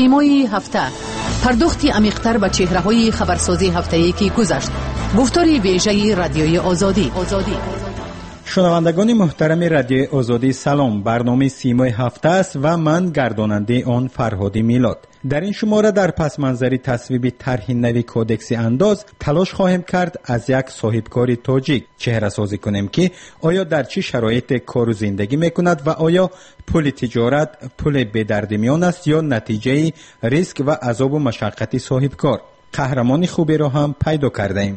سیمای هفته، پرداختی عمیق‌تر به چهره‌های خبرسازی هفته‌ای که گذشت. گفتاری ویژه رادیوی آزادی. شنوندگان محترم رادیوی آزادی سلام. برنامه سیمای هفته است و من گرداننده آن فرهادی میلاد. در این شماره در پس منظری تصویب طرح نوی کودکس انداز تلاش خواهیم کرد از یک صاحبکار تاجیک چهره سازی کنیم که آیا در چه شرایط کار و زندگی میکند و آیا پول تجارت پول به درد میان است یا نتیجه ریسک و عذاب و مشقت صاحبکار. قهرمان خوبی را هم پیدا کردیم.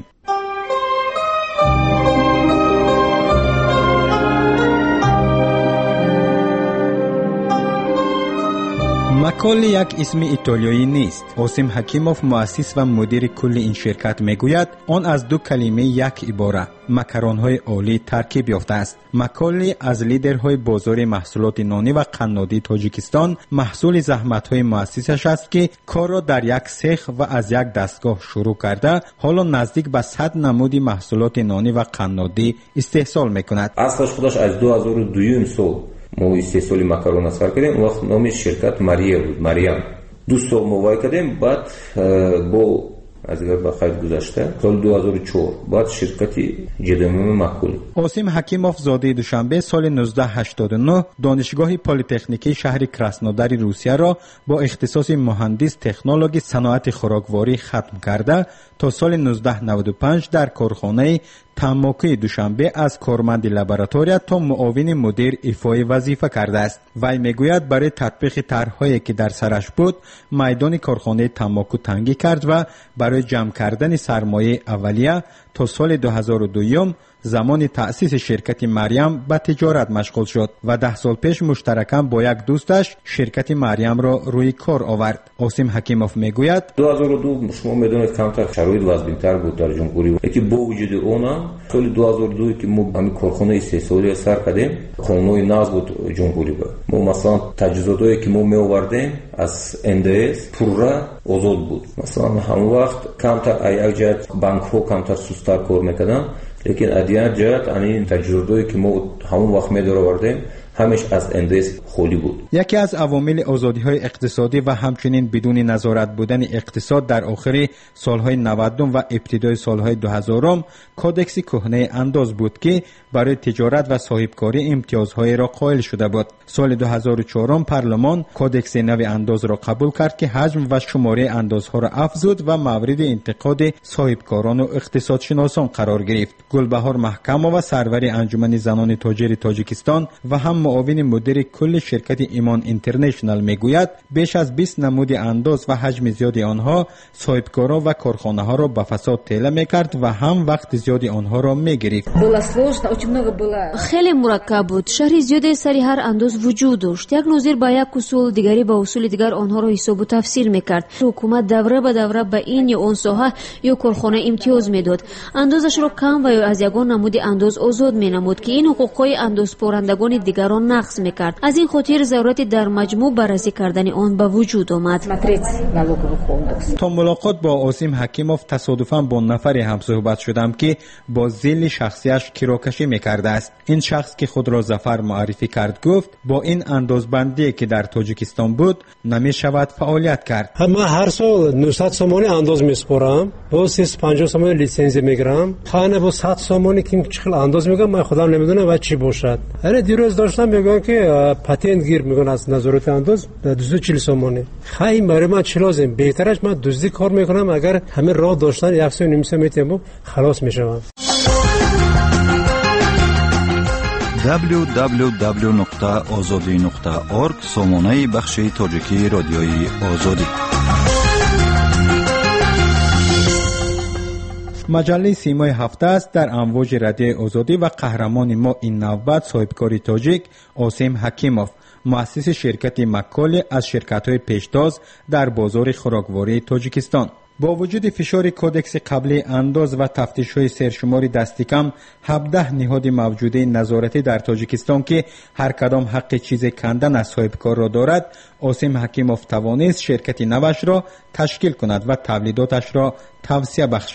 مکال یک اسم ایتالیایی نیست. اوسیم حکیموف مؤسس و مدیر کل این شرکت میگوید آن از دو کلمه یک عبارت مکرون‌های عالی ترکیب یافته است. مکالی از لیدرهای بازار محصولات نانی و قنادی تاجیکستان محصول زحمت‌های مؤسسش است که کار را در یک سیخ و از یک دستگاه شروع کرده حالا نزدیک به 100 نمود محصولات نانی و قنادی استحصال میکند. اصلش خودش از 2002 سال ما استحصال مکرون سر کردیم. وقت نام شرکت ماریا بود، مریم. 2 سال موای کردیم. بعد با از اگر بخیر گذشته سال 2004 بعد شرکتی جدمیم مکول. اوسیم حکیموف زاده دوشنبه سال 1989 دانشگاه پلی‌تکنیکی شهر کراسنودار روسیه را با اختصاص مهندس تکنولوژی صنعت خوراکواری ختم کرده تا سال 1995 در کارخانه تماکی دوشنبه از کارمند لابراتوری تا معاون مدیر ایفای وظیفه کرده است. وی میگوید برای تطبیق طرح‌هایی که در سرش بود میدان کارخانه تماکو تنگی کرد و برای جمع کردن سرمایه اولیه تا سال 2002 زمان تأسیس شرکت مریم به تجارت مشغول شد و 10 سال پیش مشترکاً با یک دوستش شرکت مریم را روی کار آورد. اوسیم حکیموف میگوید 2002 شما میدونید کمتر شرایط وضعیت‌تر بود در جمهوری، یکی با وجود اون سال 2002 که ما همین کارخانه استحصالی سر کردیم قانون ناز بود جمهوری بود. ما مثلا تجهیزاتی که ما می آوردیم از اندس پورا آزاد بود. مثلا همون وقت کمتر یک جهت بانک ها کمتر سست‌تر کار میکردن، لیکن ادیان جهت این تجربه‌ای که ما همون وقت می‌دار آوردیم همش از اندس خالی بود. یکی از عوامل آزادی‌های اقتصادی و همچنین بدون نظارت بودن اقتصاد در آخر سال‌های 90 و ابتدای سال‌های 2000 کودکس کهنه انداز بود که برای تجارت و صاحبکاری امتیازهای را قائل شده بود. سال 2004 پارلمان کودکس نو انداز را قبول کرد که حجم و شماره اندازها را افزود و مورد انتقاد صاحبکاران و اقتصادشناسان قرار گرفت. گلبهار محکم و سرور انجمن زنان تاجر تاجیکستان و هم معاون مدیر کل شرکت ایمان اینترنشنال میگوید بیش از 20 نمود انداز و حجم زیادی آنها صاحبکاران و کارخانه ها را به فساد تیله میکرد و هم وقت زیادی آنها را میگرفت. خیلی مرکب بود. شهر زیادی سری هر انداز وجود داشت. یک نظیر با یک اصول، دیگری با اصول دیگر آنها را حساب و تفسیر میکرد. حکومت دوره به دوره به این یا اون ساحه یا کارخانه امتیاز میداد. اندازش را کم و یا از یگان نمود انداز آزاد مینمود که این حقوقهای اندازپارندگان دیگران نقض میکرد. از این خاطر ضرورت در مجموع بررسی کردن آن به وجود آمد. تا ملاقات با اوسیم حکیموف تصادفاً با نفری هم صحبت شدم که با ذیل شخصیش کراکشی میکرده است. این شخص که خود را ظفر معرفی کرد گفت با این اندازبندی که در تاجیکستان بود نمیشود فعالیت کرد. من هر سال 900 سومانی انداز میسپارم، با 350 سومانی لیسنس میگیرم. خانه با 100 سومانی که چقدر انداز میگم من خودم نمیدونم و چی باشد. هر دیروز داشتم میگن که پتنت گیر میگن از نظارت انداز 240 سومانی. خیلی برای من چه لازم؟ بهترش من دزدی کار میکنم. اگر همه راه داشتن 1.5 سال میتونم خلاص میشم. www.azadi.org سامانه بخش تاجیکی رادیوی آزادی. مجله سیمای هفته است در امواج رادیوی آزادی و قهرمان ما این نوبت صاحبکار تاجیک اوسیم حکیموف مؤسس شرکت مکال از شرکت‌های پیشتاز در بازار خوراکواری تاجیکستان. با وجود فشار کودکس قبلی انداز و تفتیش‌های سرشماری دستی کم 17 نهاد موجوده نظارتی در تاجیکستان که هر کدام حق چیز کندن از صاحبکار را دارد، اوسیم حکیموف توانست شرکت نوش را تشکیل کند و تولیداتش را توسعه بخشد.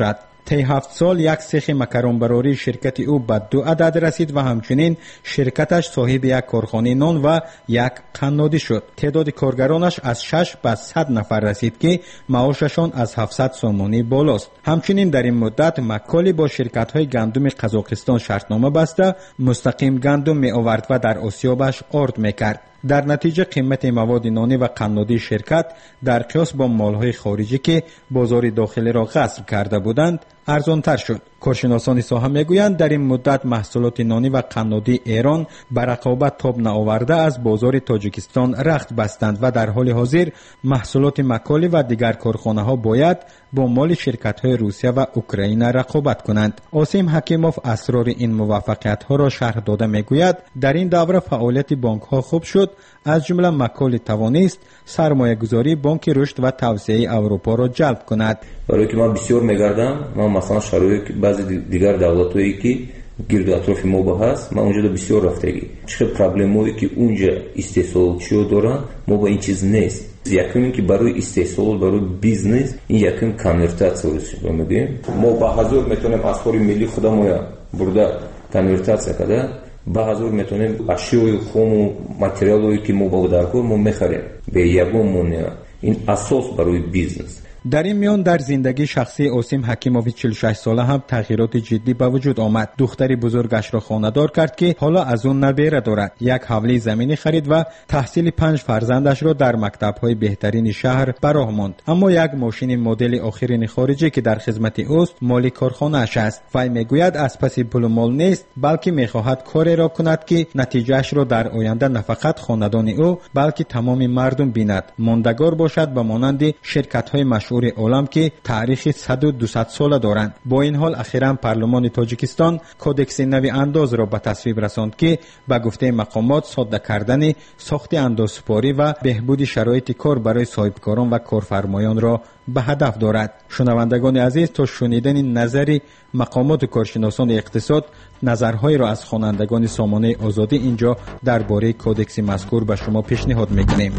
طی 7 سال یک سیخ مکرونبراری شرکت او به 2 عدد رسید و همچنین شرکتش صاحب یک کارخانه نان و یک قنادی شد. تعداد کارگرانش از 6 به 100 نفر رسید که معاششان از 700 سومانی بالاست. همچنین در این مدت مکالی با شرکت‌های گندم قزاقستان شرطنامه بسته مستقیم گندم می آورد و در آسیابش آرد میکرد. در نتیجه قیمت مواد نانی و قنادی شرکت در قیاس با مالهای خارجی که بازار داخلی را غصب کرده بودند ارزانتر شد. کارشناسان ساحه میگویند در این مدت محصولات نانی و قنادی ایران به رقابت تاب نآورده از بازار تاجیکستان رخت بستند و در حال حاضر محصولات مکالی و دیگر کارخانه ها باید با مال شرکت های روسیه و اوکراین رقابت کنند. آسیم حکیموف اسرار این موفقیت ها را شرح داده میگوید در این دوره فعالیت بانک ها خوب شد، از جمله مکالی توانست سرمایه گذاری بانک رشد و توسعه اروپا را جلب کند. برای که من بسیار میگردم، من مثلا شرایط بعضی دیگر دولت‌هایی که گرد و اطراف ما با هست، من اونجا بسیار رفتگی چه پرابلمایی که اونجا استحصالچی‌ها دارن ما با این چیز نیست. یکم این که برای استحصال برای بیزنس این یکم کنورتاسیون رو میگیم. ما با حضور میتونیم اسفار ملی خودمون برده کنورتاسیون کرده، با حضور میتونیم اشیای خام و ماتریالایی که ما با درکو ما میخریم به یگون مونیا. این اساس برای بیزنس. در این میان در زندگی شخصی آسیم حکیموف 46 ساله هم تغییرات جدی به وجود آمد. دختری بزرگش را خانه‌دار کرد که حالا از اون نبیره دارد. یک حوله زمینی خرید و تحصیل 5 فرزندش را در مکتب‌های بهترین شهر براه ماند. اما یک ماشین مدل آخرین خارجی که در خدمت اوست مالی کارخانه‌اش است. وی میگوید از پس پول مال نیست، بلکه میخواهد کاری را کند که نتیجهش را در آینده نه فقط خاندان او بلکه تمام مردم بیند. ماندگار باشد به مانند شرکت‌های مشهور عالم که تاریخ 100 و 200 ساله دارند. با این حال اخیراً پارلمان تاجیکستان کودکس نوی انداز را به تصویب رساند که به گفته مقامات ساده کردن ساخت اندازسپاری و بهبود شرایط کار برای صاحبکاران و کارفرمایان را به هدف دارد. شنوندگان عزیز، تا شنیدن نظر مقامات و کارشناسان اقتصاد نظرهای را از خوانندگان سامانه آزادی اینجا درباره کودکس مذکور به شما پیشنهاد می‌کنیم.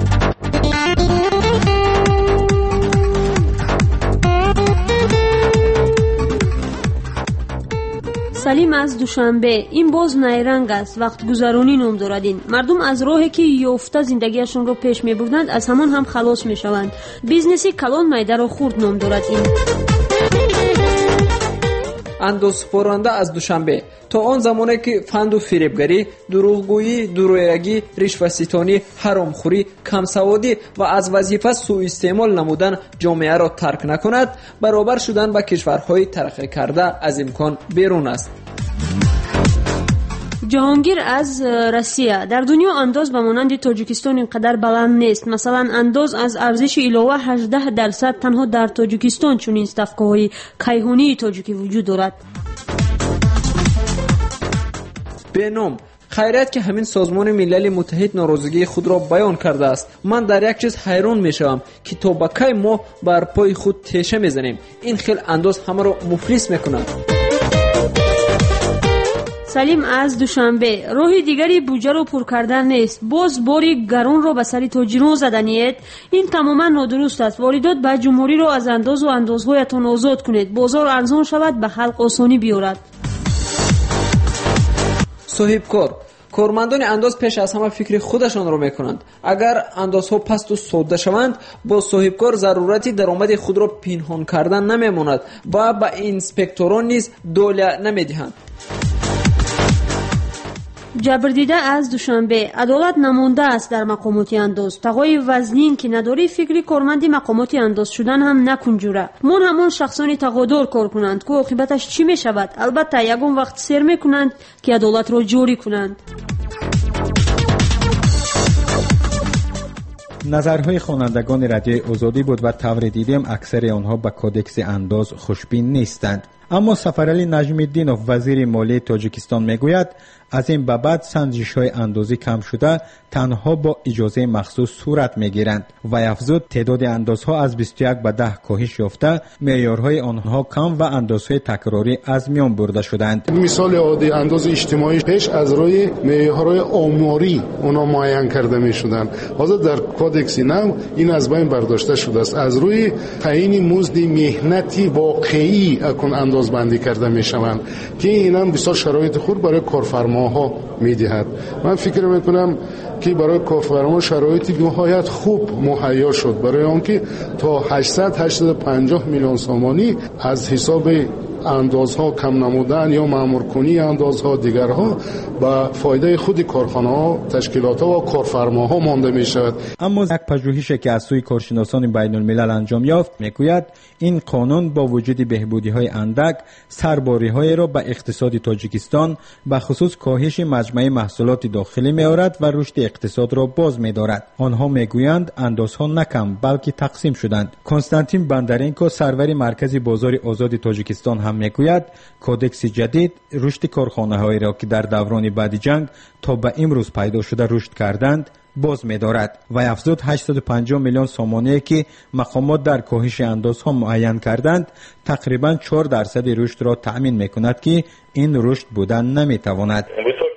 سلیم از دوشنبه، این باز نیرنگ است، وقت گذرانی نام دارد. این مردم از راهی که یافته زندگیشون رو پیش می بردند از همان هم خلاص می شوند. بیزنسی کلان میده را خورد نام دارد. این اندازسپارنده از دوشنبه تا آن زمانی که فند و فریبگری، دروغگویی، درویگی، رشوه‌ستانی، حرامخوری، کمسوادی و از وظیفه سوء استعمال نمودن جامعه را ترک نکند، برابر شدن با کشورهای ترقی کرده از امکان بیرون است. جهانگیر از روسیه: در دنیا انداز به مانند تاجیکستان اینقدر بلند نیست. مثلا انداز از ارزش علاوه 18% تنها در تاجیکستان چون این صفقه‌های کیهانی تاجیکی وجود دارد. به نام خیریت که همین سازمان ملل متحد ناراضگی خود را بیان کرده است. من در یک چیز حیران میشم که تا به کی ما بر پای خود تیشه میزنیم. این خیلی انداز همه را مفلس میکند. سلیم از دوشنبه: راه دیگری بودجه رو پر کردن نیست، باز باری گران رو به سر تاجران زدنید. این تماما نادرست است. واردات به جمهوری رو از انداز و اندازهایتان آزاد کنید، بازار ارزان شود، به خلق آسانی بیارد. صاحبکار: کارمندان انداز پیش از همه فکر خودشان را میکنند. اگر اندازها پست و ساده شوند، با صاحبکار ضرورتی درآمد خود را پنهان کردن نمیماند و به اینسپکتوران نیز دوله نمیدهند. جبردیده از دوشنبه: عدالت نمونده است در مقامات انداز. تقای وزنین که نداری فکری کارمندی مقامات انداز شدن هم نکنجوره. من همون شخصانی تقادر کار کنند که عاقبتش چی می شود؟ البته یگون وقت سر می کنند که عدالت را جاری کنند. نظرهای خوانندگان رادیوی آزادی بود و طور دیدیم اکثر آنها به کودکس انداز خوشبین نیستند. اما سفرعلی نجم الدینوف وزیر مالی تاجیکستان میگوید از این به بعد سنجش‌های اندازی کم شده تنها با اجازه مخصوص صورت می‌گیرند. و افزود تعداد اندازها از 21 به 10 کاهش یافته، معیارهای آنها کم و اندازهای تکراری از میان برده شدند. مثال عادی انداز اجتماعی پیش از روی معیارهای آماری اونا معین کرده می‌شدند. حالا در کودکس نو این از بین برداشته شده است. از روی تعیین مزد مهنتی واقعی اکن اندازبندی کرده می‌شوند که این هم بسیار شرایط خوب برای کارفرماها می‌دهد. من فکر می‌کنم که برای کارفرما شرایطی نهایت خوب مهیا شد برای آنکه تا 850 میلیون سامانی از حساب اندازها کم نمودن یا مأمورکنی اندازها دیگرها با فایده خود کارخانه‌ها، تشکیلات‌ها و کارفرماها مانده می‌شود. اما یک پژوهشی که از سوی کارشناسان بین الملل انجام یافت میگوید این قانون با وجود بهبودی‌های اندک سرباری‌های را به اقتصاد تاجیکستان به خصوص کاهش مجموعه محصولات داخلی می‌آورد و رشد اقتصاد را باز می‌دارد. آنها میگویند اندازها نه کم بلکه تقسیم شدند. کنستانتین بندرینکو سرور مرکز بازار آزاد تاجیکستان هم میگوید کودکس جدید رشد کارخانه‌هایی را که در دوران بعد جنگ تا به امروز پیدا شده رشد کردند باز می‌دارد. و افزود 850 میلیون سامانه که مقامات در کاهش اندازها معین کردند تقریباً 4% رشد را تأمین می‌کند که این رشد بودن نمی‌تواند.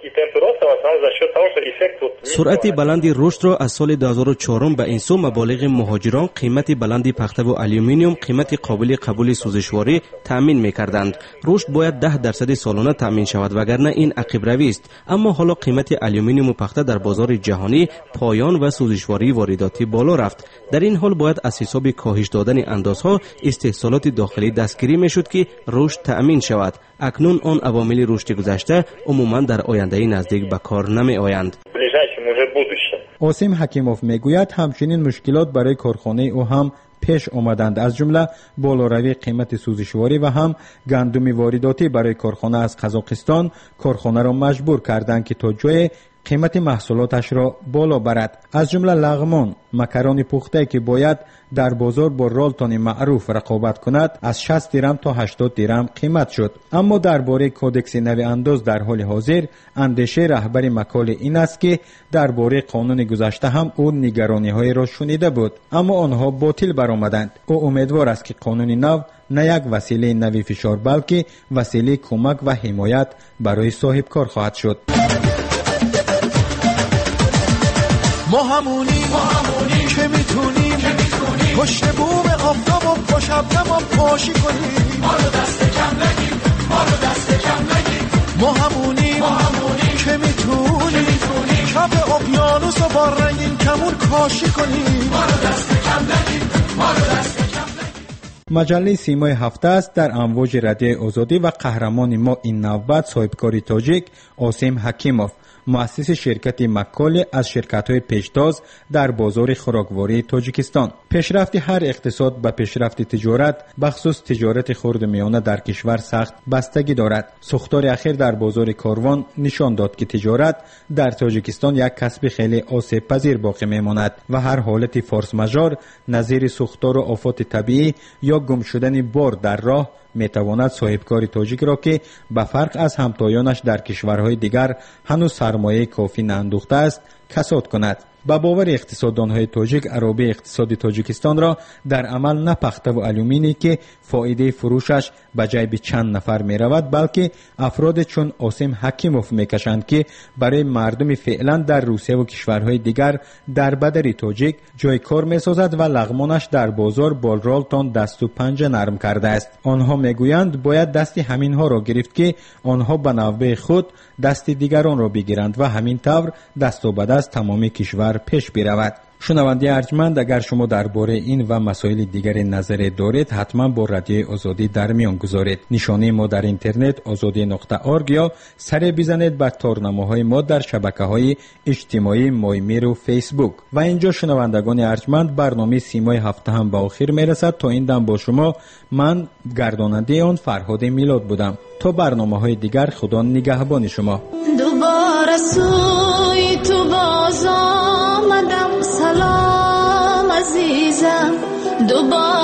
سرعت بلند رشد را از سال 2004 به این سو مبالغ مهاجران قیمت بلند پخته و آلومینیوم قیمت قابل قبول سوزشواری تامین می‌کردند. رشد باید 10% سالانه تامین شود وگرنه این عقب روی است. اما حالا قیمت آلومینیوم پخته در بازار جهانی پایان و سوزشواری وارداتی بالا رفت. در این حال باید از حساب کاهش دادن اندازها استحصالات داخلی دستگیری میشد که رشد تامین شود. اکنون آن عوامل رشد گذشته عموما در آینده نزدیک به کار نمی آیند. اوسیم حکیموف میگوید همچنین مشکلات برای کارخانه او هم پیش آمدند، از جمله بالاروی قیمت سوزشواری و هم گندم وارداتی برای کارخانه از قزاقستان کارخانه را مجبور کردند که تا جای قیمت محصولاتش را بالا برد. از جمله لغمان، مکران پخته که باید در بازار با رالتون معروف رقابت کند از 60 درم تا 80 درم قیمت شد. اما درباره کودکس نو انداز در حال حاضر اندیشه رهبر مکال این است که درباره قانون گذشته هم او نگرانی‌های را شنیده بود اما آنها باطل برآمدند. او امیدوار است که قانون نو نه یک وسیله نوی فشار بلکه وسیله کمک و حمایت برای صاحب کار خواهد شد. ما همونی که میتونیم پشت بوم آفتاب و پشت دمام پاشی کنیم، ما رو دست کم نگیم، ما رو دست کم نگیم. ما همونی که میتونیم کف اقیانوس و با رنگین کمون کاشی کنیم، ما رو دست کم نگیم، ما رو دست کم نگیم. مجله سیمای هفته است در امواج رادیو آزادی و قهرمان ما این نوبت صاحبکار تاجیک اوسیم حکیموف، مؤسس شرکت مکال از شرکت‌های پیشتاز در بازار خوراکواری تاجیکستان. پیشرفت هر اقتصاد به پیشرفت تجارت، بخصوص تجارت خرد و میانه در کشور سخت بستگی دارد. سوختار اخیر در بازار کاروان نشان داد که تجارت در تاجیکستان یک کسب خیلی آسیب پذیر باقی میماند و هر حالت فورس ماژور نظیر سوختار و آفات طبیعی یا گم شدن بار در راه میتواند صاحبکار تاجیک را که به فرق از همتایانش در کشورهای دیگر هنوز سرمایه کافی ناندوخته است کساد کند. با باور اقتصاددانهای تاجیک عرابه اقتصاد تاجیکستان را در عمل نه پخته و آلومینی که فایده فروشش به جیب چند نفر می رود بلکه افراد چون اوسیم حکیموف می کشند که برای مردم فعلا در روسیه و کشورهای دیگر در بدر تاجیک جای کار می سازد و لغمانش در بازار بالرالتان دست و پنجه نرم کرده است. آنها می گویند باید دست همین ها را گرفت که آنها به نوبه خود دست دیگران را بگیرند و همین طور دست و به دست تمام کشور پیش برود. شنونده ارجمند، اگر شما درباره این و مسائل دیگر نظر دارید حتما با رادیو آزادی در میان گذارید. نشانه ما در اینترنت azadi.org یا سر بزنید به تارنماهای ما در شبکه‌های اجتماعی مایمیر و فیسبوک. و اینجا شنوندگان ارجمند برنامه سیمای هفته هم به آخر میرسد. تا این دم با شما من گرداننده آن فرهاد میلاد بودم. تا برنامه‌های دیگر خدا نگهبان شما. دوباره سوی تو باز آمدم، سلام عزیزم، دوباره